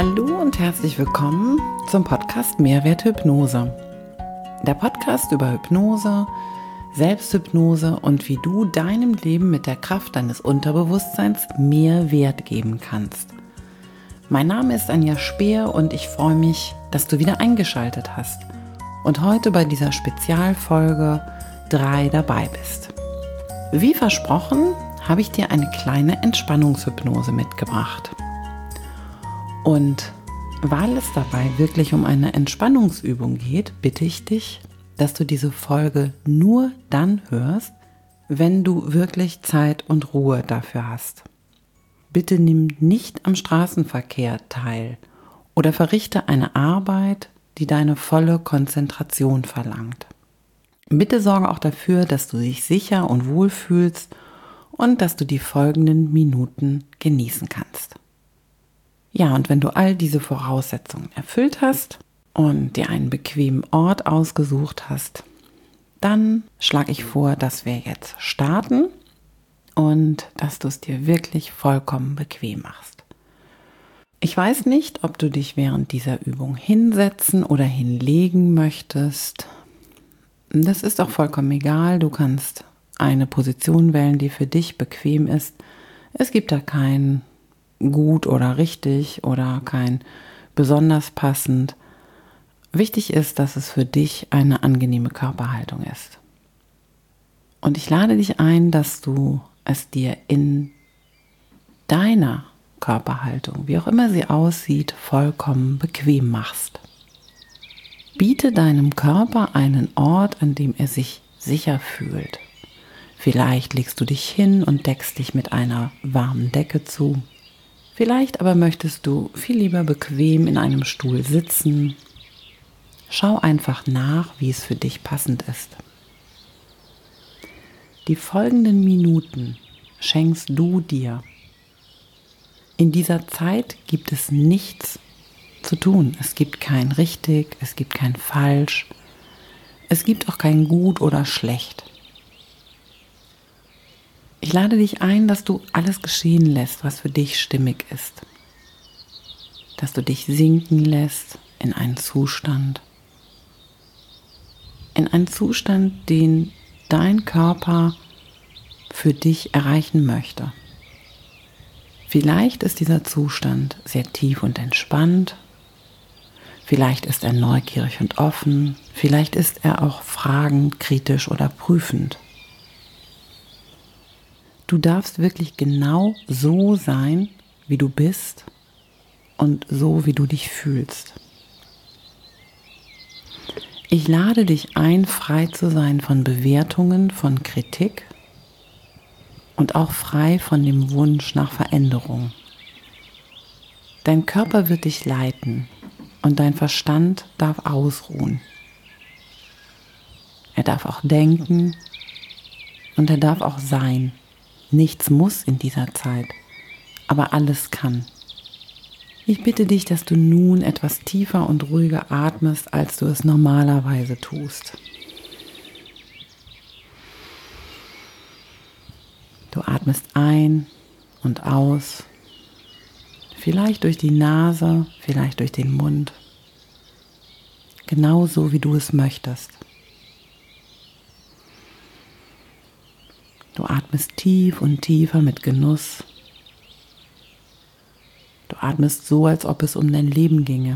Hallo und herzlich willkommen zum Podcast Mehrwert Hypnose. Der Podcast über Hypnose, Selbsthypnose und wie du deinem Leben mit der Kraft deines Unterbewusstseins mehr Wert geben kannst. Mein Name ist Anja Speer und ich freue mich, dass du wieder eingeschaltet hast und heute bei dieser Spezialfolge 3 dabei bist. Wie versprochen, habe ich dir eine kleine Entspannungshypnose mitgebracht. Und weil es dabei wirklich um eine Entspannungsübung geht, bitte ich dich, dass du diese Folge nur dann hörst, wenn du wirklich Zeit und Ruhe dafür hast. Bitte nimm nicht am Straßenverkehr teil oder verrichte eine Arbeit, die deine volle Konzentration verlangt. Bitte sorge auch dafür, dass du dich sicher und wohl fühlst und dass du die folgenden Minuten genießen kannst. Ja, und wenn du all diese Voraussetzungen erfüllt hast und dir einen bequemen Ort ausgesucht hast, dann schlage ich vor, dass wir jetzt starten und dass du es dir wirklich vollkommen bequem machst. Ich weiß nicht, ob du dich während dieser Übung hinsetzen oder hinlegen möchtest. Das ist auch vollkommen egal. Du kannst eine Position wählen, die für dich bequem ist. Es gibt da kein gut oder richtig oder kein besonders passend. Wichtig ist, dass es für dich eine angenehme Körperhaltung ist. Und ich lade dich ein, dass du es dir in deiner Körperhaltung, wie auch immer sie aussieht, vollkommen bequem machst. Biete deinem Körper einen Ort, an dem er sich sicher fühlt. Vielleicht legst du dich hin und deckst dich mit einer warmen Decke zu. Vielleicht aber möchtest du viel lieber bequem in einem Stuhl sitzen. Schau einfach nach, wie es für dich passend ist. Die folgenden Minuten schenkst du dir. In dieser Zeit gibt es nichts zu tun. Es gibt kein richtig, es gibt kein falsch, es gibt auch kein gut oder schlecht. Ich lade dich ein, dass du alles geschehen lässt, was für dich stimmig ist. Dass du dich sinken lässt in einen Zustand. In einen Zustand, den dein Körper für dich erreichen möchte. Vielleicht ist dieser Zustand sehr tief und entspannt. Vielleicht ist er neugierig und offen. Vielleicht ist er auch fragend, kritisch oder prüfend. Du darfst wirklich genau so sein, wie du bist und so, wie du dich fühlst. Ich lade dich ein, frei zu sein von Bewertungen, von Kritik und auch frei von dem Wunsch nach Veränderung. Dein Körper wird dich leiten und dein Verstand darf ausruhen. Er darf auch denken und er darf auch sein. Nichts muss in dieser Zeit, aber alles kann. Ich bitte dich, dass du nun etwas tiefer und ruhiger atmest, als du es normalerweise tust. Du atmest ein und aus, vielleicht durch die Nase, vielleicht durch den Mund, genauso wie du es möchtest. Du atmest tief und tiefer mit Genuss. Du atmest so, als ob es um dein Leben ginge.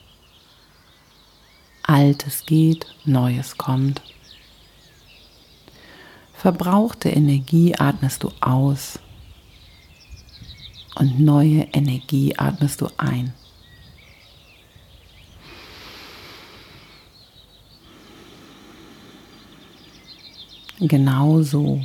Altes geht, Neues kommt. Verbrauchte Energie atmest du aus und neue Energie atmest du ein. Genau so.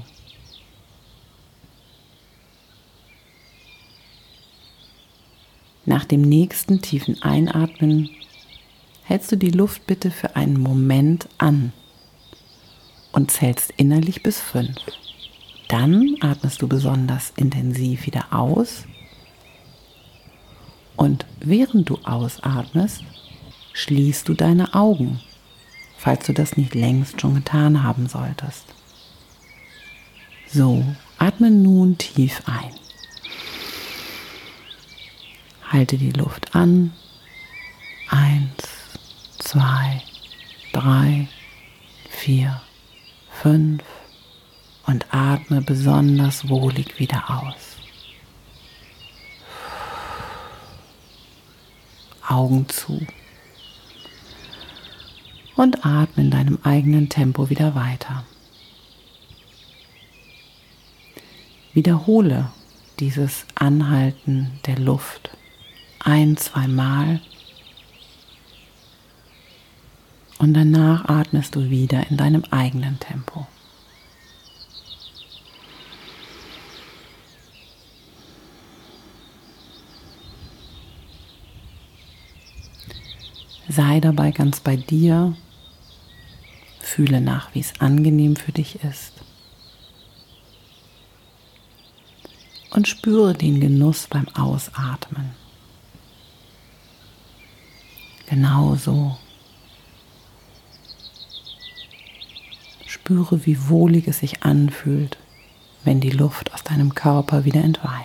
Nach dem nächsten tiefen Einatmen hältst du die Luft bitte für einen Moment an und zählst innerlich bis 5. Dann atmest du besonders intensiv wieder aus und während du ausatmest, schließt du deine Augen, falls du das nicht längst schon getan haben solltest. So, atme nun tief ein. Halte die Luft an. 1, 2, 3, 4, 5 und atme besonders wohlig wieder aus. Augen zu und atme in deinem eigenen Tempo wieder weiter. Wiederhole dieses Anhalten der Luft 1-2 Mal und danach atmest du wieder in deinem eigenen Tempo. Sei dabei ganz bei dir, fühle nach, wie es angenehm für dich ist und spüre den Genuss beim Ausatmen. Genauso. Spüre, wie wohlig es sich anfühlt, wenn die Luft aus deinem Körper wieder entweicht.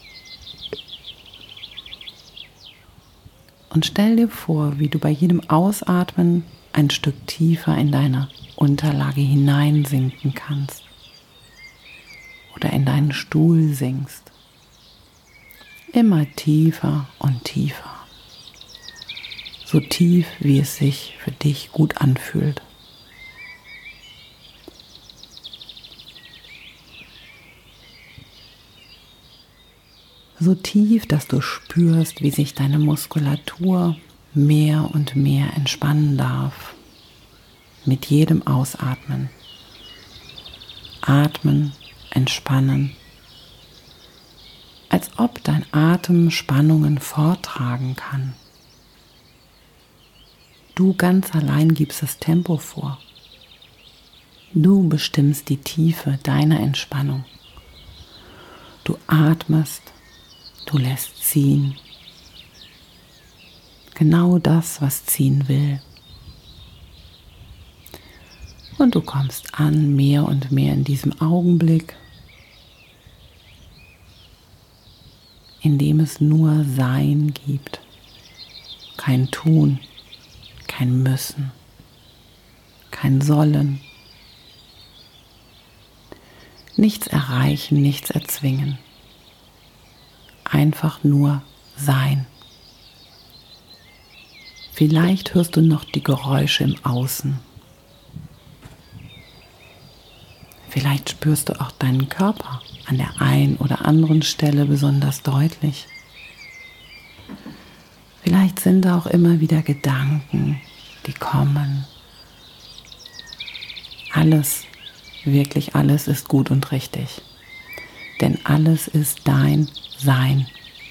Und stell dir vor, wie du bei jedem Ausatmen ein Stück tiefer in deine Unterlage hineinsinken kannst oder in deinen Stuhl sinkst. Immer tiefer und tiefer. So tief, wie es sich für dich gut anfühlt. So tief, dass du spürst, wie sich deine Muskulatur mehr und mehr entspannen darf. Mit jedem Ausatmen. Atmen, entspannen. Als ob dein Atem Spannungen vortragen kann. Du ganz allein gibst das Tempo vor. Du bestimmst die Tiefe deiner Entspannung. Du atmest. Du lässt ziehen. Genau das, was ziehen will. Und du kommst an, mehr und mehr in diesem Augenblick, in dem es nur Sein gibt. Kein Tun, kein Müssen, kein Sollen. Nichts erreichen, nichts erzwingen. Einfach nur sein. Vielleicht hörst du noch die Geräusche im Außen. Vielleicht spürst du auch deinen Körper an der einen oder anderen Stelle besonders deutlich. Vielleicht sind da auch immer wieder Gedanken, die kommen. Alles, wirklich alles ist gut und richtig. Denn alles ist dein Sein.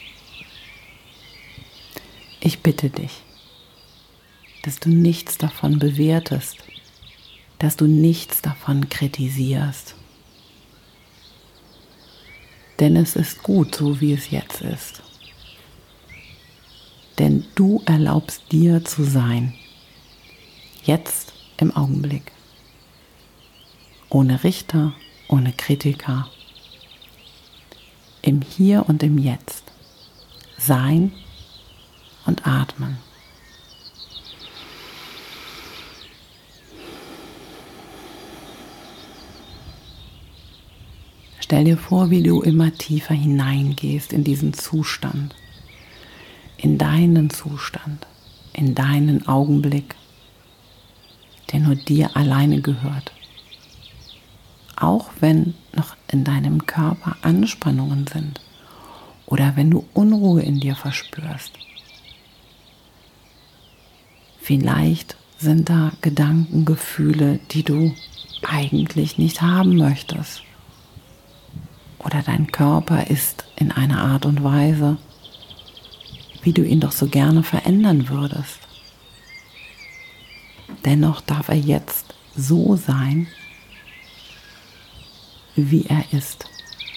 Ich bitte dich, dass du nichts davon bewertest, dass du nichts davon kritisierst. Denn es ist gut, so wie es jetzt ist. Denn du erlaubst dir zu sein. Jetzt im Augenblick. Ohne Richter, ohne Kritiker. Im Hier und im Jetzt. Sein und atmen. Stell dir vor, wie du immer tiefer hineingehst in diesen Zustand, in deinen Zustand, in deinen Augenblick, der nur dir alleine gehört. Auch wenn noch in deinem Körper Anspannungen sind oder wenn du Unruhe in dir verspürst. Vielleicht sind da Gedanken, Gefühle, die du eigentlich nicht haben möchtest. Oder dein Körper ist in einer Art und Weise, wie du ihn doch so gerne verändern würdest. Dennoch darf er jetzt so sein, wie er ist.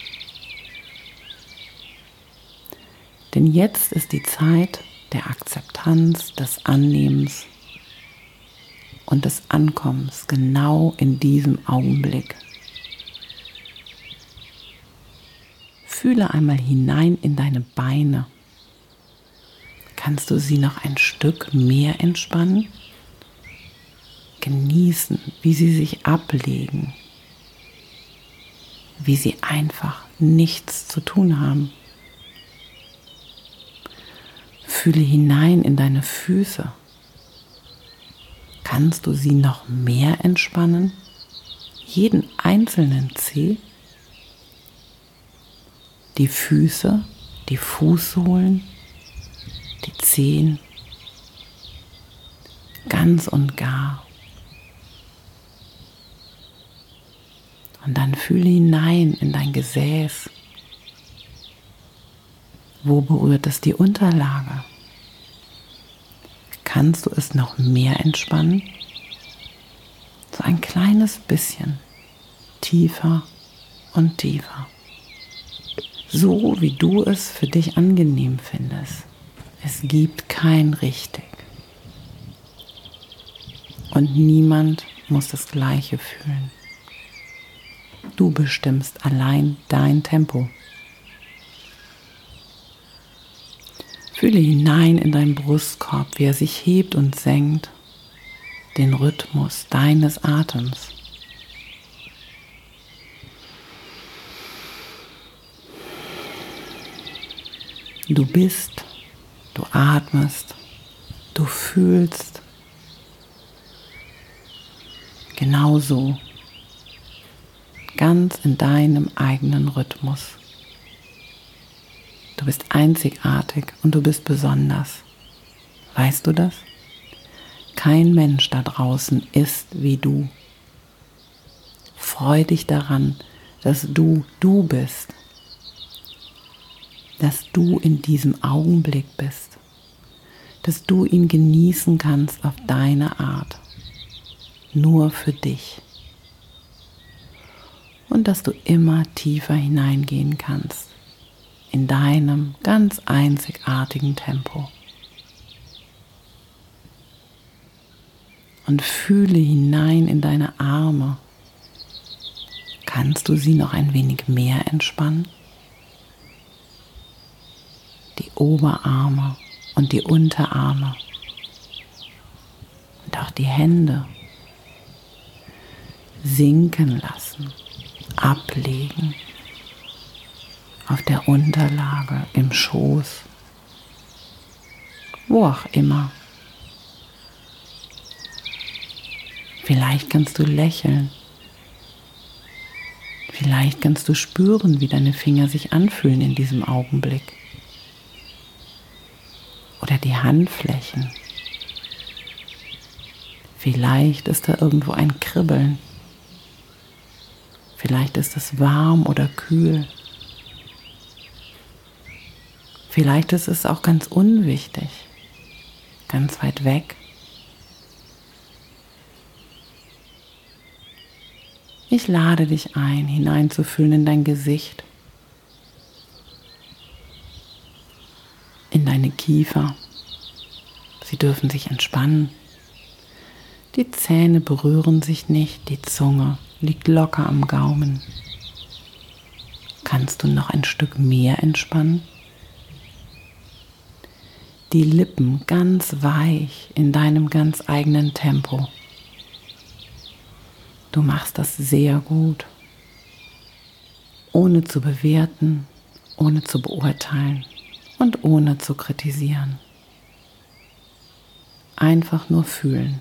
Denn jetzt ist die Zeit der Akzeptanz, des Annehmens und des Ankommens genau in diesem Augenblick. Fühle einmal hinein in deine Beine. Kannst du sie noch ein Stück mehr entspannen? Genießen, wie sie sich ablegen, wie sie einfach nichts zu tun haben. Fühle hinein in deine Füße. Kannst du sie noch mehr entspannen? Jeden einzelnen Zeh, die Füße, die Fußsohlen, die Zehen, ganz und gar. Und dann fühle hinein in dein Gesäß. Wo berührt es die Unterlage? Kannst du es noch mehr entspannen? So ein kleines bisschen tiefer und tiefer. So wie du es für dich angenehm findest. Es gibt kein richtig. Und niemand muss das Gleiche fühlen. Du bestimmst allein dein Tempo. Fühle hinein in deinen Brustkorb, wie er sich hebt und senkt, den Rhythmus deines Atems. Du bist, du atmest, du fühlst genauso, ganz in deinem eigenen Rhythmus. Du bist einzigartig und du bist besonders. Weißt du das? Kein Mensch da draußen ist wie du. Freu dich daran, dass du bist. Dass du in diesem Augenblick bist. Dass du ihn genießen kannst auf deine Art. Nur für dich. Und dass du immer tiefer hineingehen kannst. In deinem ganz einzigartigen Tempo. Und fühle hinein in deine Arme. Kannst du sie noch ein wenig mehr entspannen? Die Oberarme und die Unterarme. Und auch die Hände. Sinken lassen, ablegen. Auf der Unterlage, im Schoß, wo auch immer. Vielleicht kannst du lächeln. Vielleicht kannst du spüren, wie deine Finger sich anfühlen in diesem Augenblick. Oder die Handflächen. Vielleicht ist da irgendwo ein Kribbeln. Vielleicht ist es warm oder kühl. Vielleicht ist es auch ganz unwichtig, ganz weit weg. Ich lade dich ein, hineinzufühlen in dein Gesicht, in deine Kiefer. Sie dürfen sich entspannen. Die Zähne berühren sich nicht, die Zunge liegt locker am Gaumen. Kannst du noch ein Stück mehr entspannen? Die Lippen ganz weich in deinem ganz eigenen Tempo. Du machst das sehr gut, ohne zu bewerten, ohne zu beurteilen und ohne zu kritisieren. Einfach nur fühlen.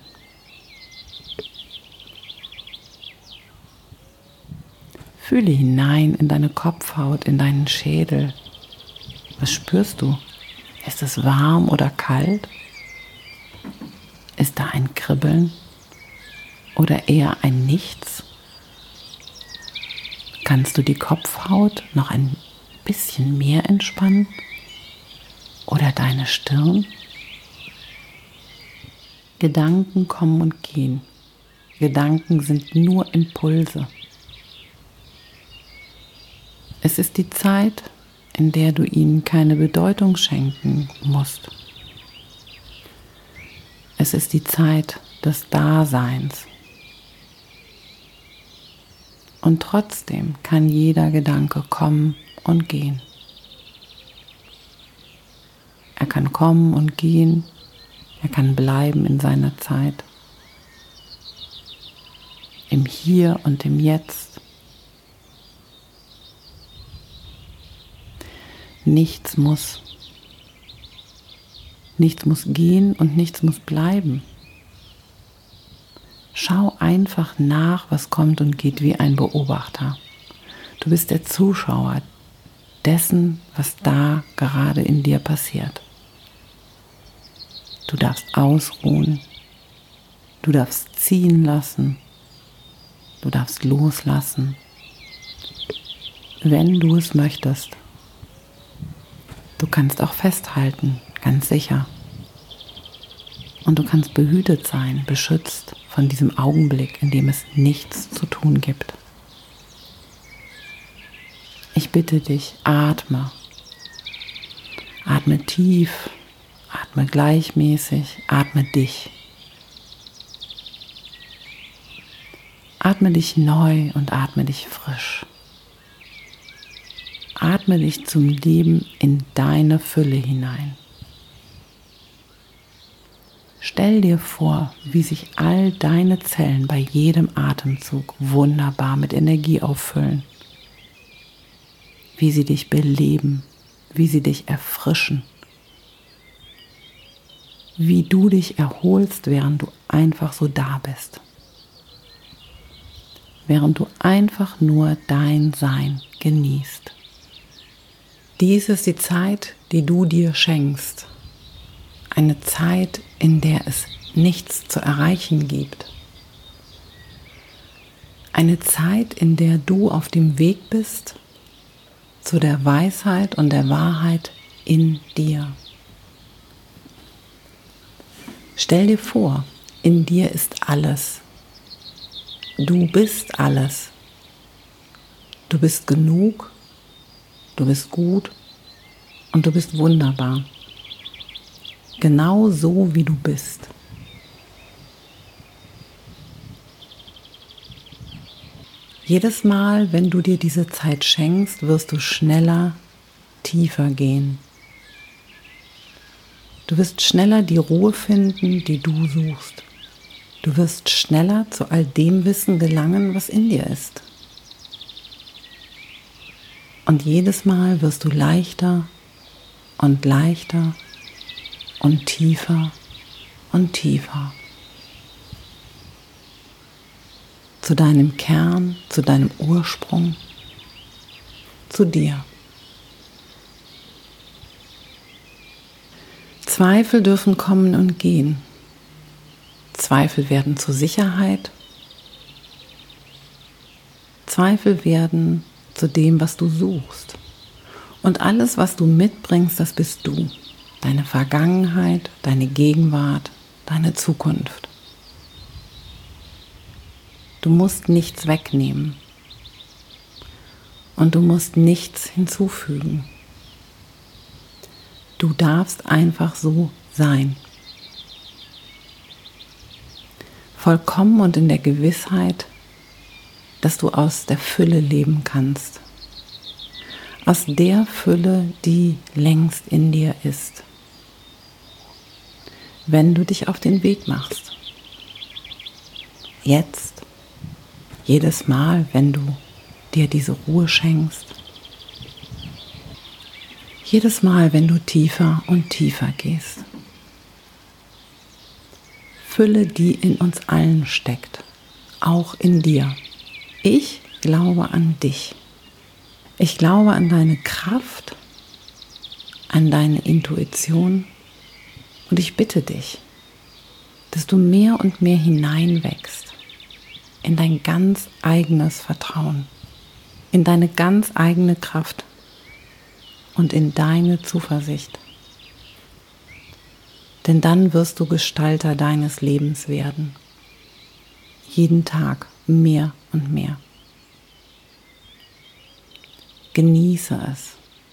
Fühle hinein in deine Kopfhaut, in deinen Schädel. Was spürst du? Ist es warm oder kalt? Ist da ein Kribbeln oder eher ein Nichts? Kannst du die Kopfhaut noch ein bisschen mehr entspannen? Oder deine Stirn? Gedanken kommen und gehen. Gedanken sind nur Impulse. Es ist die Zeit, in der du ihnen keine Bedeutung schenken musst. Es ist die Zeit des Daseins. Und trotzdem kann jeder Gedanke kommen und gehen. Er kann kommen und gehen. Er kann bleiben in seiner Zeit. Im Hier und im Jetzt. Nichts muss gehen und nichts muss bleiben. Schau einfach nach, was kommt und geht wie ein Beobachter. Du bist der Zuschauer dessen, was da gerade in dir passiert. Du darfst ausruhen, du darfst ziehen lassen, du darfst loslassen, wenn du es möchtest. Du kannst auch festhalten, ganz sicher. Und du kannst behütet sein, beschützt von diesem Augenblick, in dem es nichts zu tun gibt. Ich bitte dich, atme. Atme tief, atme gleichmäßig, atme dich. Atme dich neu und atme dich frisch. Atme dich zum Leben in deine Fülle hinein. Stell dir vor, wie sich all deine Zellen bei jedem Atemzug wunderbar mit Energie auffüllen. Wie sie dich beleben, wie sie dich erfrischen. Wie du dich erholst, während du einfach so da bist. Während du einfach nur dein Sein genießt. Dies ist die Zeit, die du dir schenkst. Eine Zeit, in der es nichts zu erreichen gibt. Eine Zeit, in der du auf dem Weg bist zu der Weisheit und der Wahrheit in dir. Stell dir vor, in dir ist alles. Du bist alles. Du bist genug. Du bist gut und du bist wunderbar. Genau so, wie du bist. Jedes Mal, wenn du dir diese Zeit schenkst, wirst du schneller, tiefer gehen. Du wirst schneller die Ruhe finden, die du suchst. Du wirst schneller zu all dem Wissen gelangen, was in dir ist. Und jedes Mal wirst du leichter und leichter und tiefer und tiefer. Zu deinem Kern, zu deinem Ursprung, zu dir. Zweifel dürfen kommen und gehen. Zweifel werden zur Sicherheit. Zweifel werden zu dem, was du suchst. Und alles, was du mitbringst, das bist du. Deine Vergangenheit, deine Gegenwart, deine Zukunft. Du musst nichts wegnehmen. Und du musst nichts hinzufügen. Du darfst einfach so sein. Vollkommen und in der Gewissheit, dass du aus der Fülle leben kannst. Aus der Fülle, die längst in dir ist. Wenn du dich auf den Weg machst. Jetzt, jedes Mal, wenn du dir diese Ruhe schenkst. Jedes Mal, wenn du tiefer und tiefer gehst. Fülle, die in uns allen steckt, auch in dir. Ich glaube an dich. Ich glaube an deine Kraft, an deine Intuition und ich bitte dich, dass du mehr und mehr hineinwächst in dein ganz eigenes Vertrauen, in deine ganz eigene Kraft und in deine Zuversicht. Denn dann wirst du Gestalter deines Lebens werden. Jeden Tag mehr und mehr. Genieße es.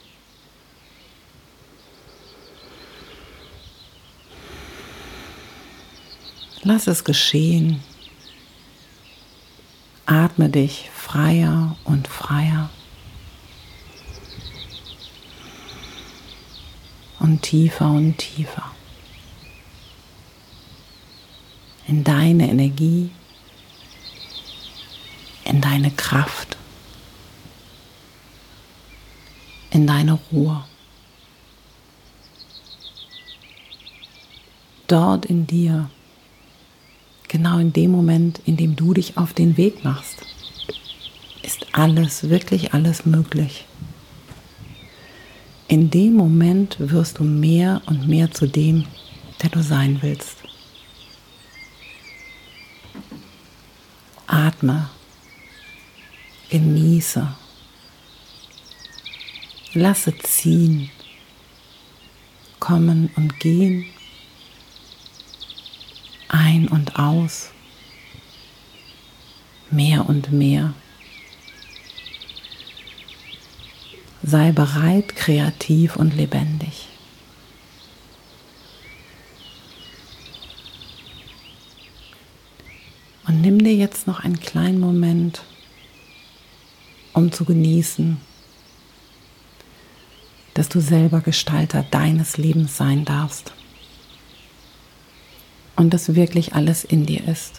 Lass es geschehen. Atme dich freier und freier. und tiefer und tiefer in deine Energie, in deine Kraft, in deine Ruhe. Dort in dir, genau in dem Moment, in dem du dich auf den Weg machst, ist alles, wirklich alles möglich. In dem Moment wirst du mehr und mehr zu dem, der du sein willst. Atme, genieße, lasse ziehen, kommen und gehen, ein und aus, mehr und mehr. Sei bereit, kreativ und lebendig. Und nimm dir jetzt noch einen kleinen Moment, um zu genießen, dass du selber Gestalter deines Lebens sein darfst. Und dass wirklich alles in dir ist.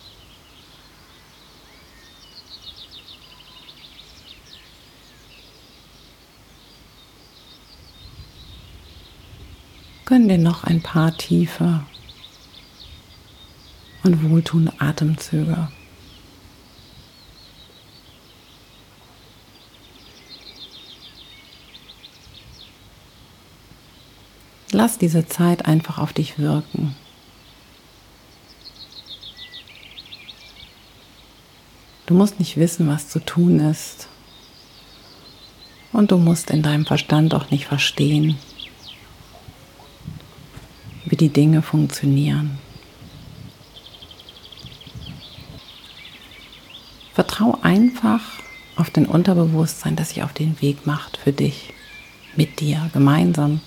Gönn dir noch ein paar tiefe und wohltuende Atemzüge. Lass diese Zeit einfach auf dich wirken. Du musst nicht wissen, was zu tun ist. Und du musst in deinem Verstand auch nicht verstehen, wie die Dinge funktionieren. Vertrau einfach auf dein Unterbewusstsein, das sich auf den Weg macht für dich, mit dir, gemeinsam.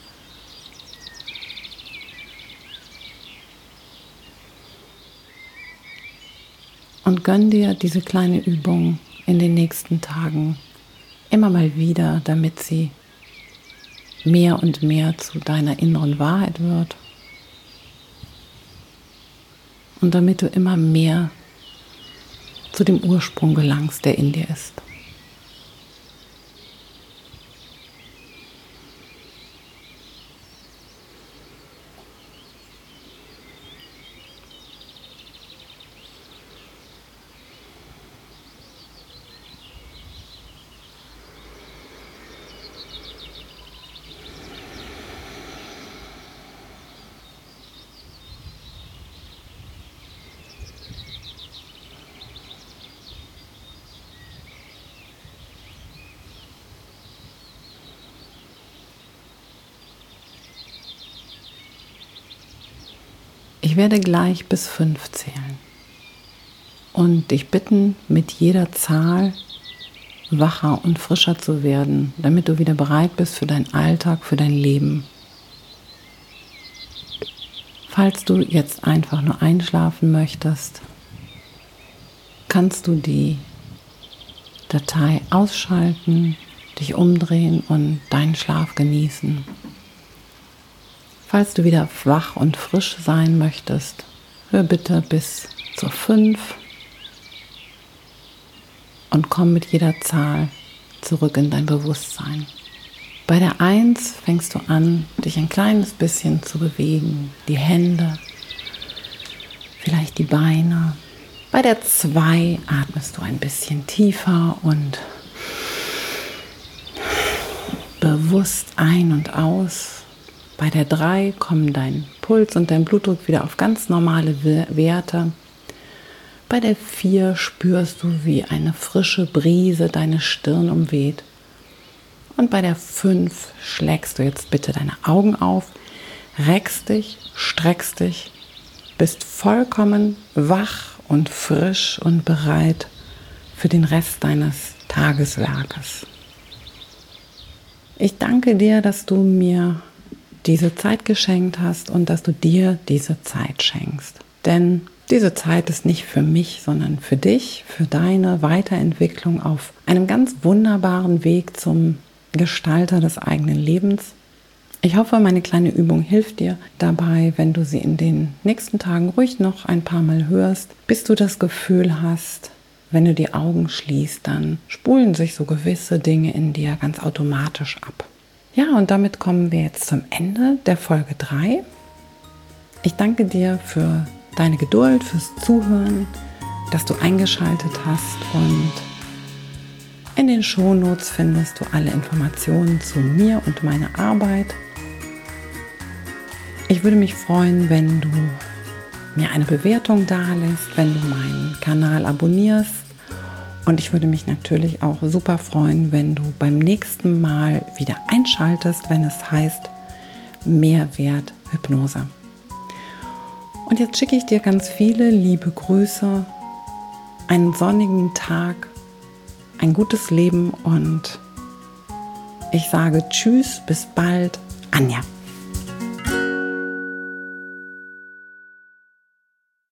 Und gönn dir diese kleine Übung in den nächsten Tagen immer mal wieder, damit sie mehr und mehr zu deiner inneren Wahrheit wird. Und damit du immer mehr zu dem Ursprung gelangst, der in dir ist. Ich werde gleich bis 5 zählen und dich bitten, mit jeder Zahl wacher und frischer zu werden, damit du wieder bereit bist für deinen Alltag, für dein Leben. Falls du jetzt einfach nur einschlafen möchtest, kannst du die Datei ausschalten, dich umdrehen und deinen Schlaf genießen. Falls du wieder wach und frisch sein möchtest, hör bitte bis zur 5 und komm mit jeder Zahl zurück in dein Bewusstsein. Bei der 1 fängst du an, dich ein kleines bisschen zu bewegen, die Hände, vielleicht die Beine. Bei der 2 atmest du ein bisschen tiefer und bewusst ein und aus. Bei der 3 kommen dein Puls und dein Blutdruck wieder auf ganz normale Werte. Bei der 4 spürst du, wie eine frische Brise deine Stirn umweht. Und bei der 5 schlägst du jetzt bitte deine Augen auf, reckst dich, streckst dich, bist vollkommen wach und frisch und bereit für den Rest deines Tageswerkes. Ich danke dir, dass du mir diese Zeit geschenkt hast und dass du dir diese Zeit schenkst. Denn diese Zeit ist nicht für mich, sondern für dich, für deine Weiterentwicklung auf einem ganz wunderbaren Weg zum Gestalter des eigenen Lebens. Ich hoffe, meine kleine Übung hilft dir dabei, wenn du sie in den nächsten Tagen ruhig noch ein paar Mal hörst, bis du das Gefühl hast, wenn du die Augen schließt, dann spulen sich so gewisse Dinge in dir ganz automatisch ab. Ja, und damit kommen wir jetzt zum Ende der Folge 3. Ich danke dir für deine Geduld, fürs Zuhören, dass du eingeschaltet hast, und in den Shownotes findest du alle Informationen zu mir und meiner Arbeit. Ich würde mich freuen, wenn du mir eine Bewertung dalässt, wenn du meinen Kanal abonnierst, und ich würde mich natürlich auch super freuen, wenn du beim nächsten Mal wieder einschaltest, wenn es heißt Mehrwert Hypnose. Und jetzt schicke ich dir ganz viele liebe Grüße, einen sonnigen Tag, ein gutes Leben, und ich sage Tschüss, bis bald, Anja.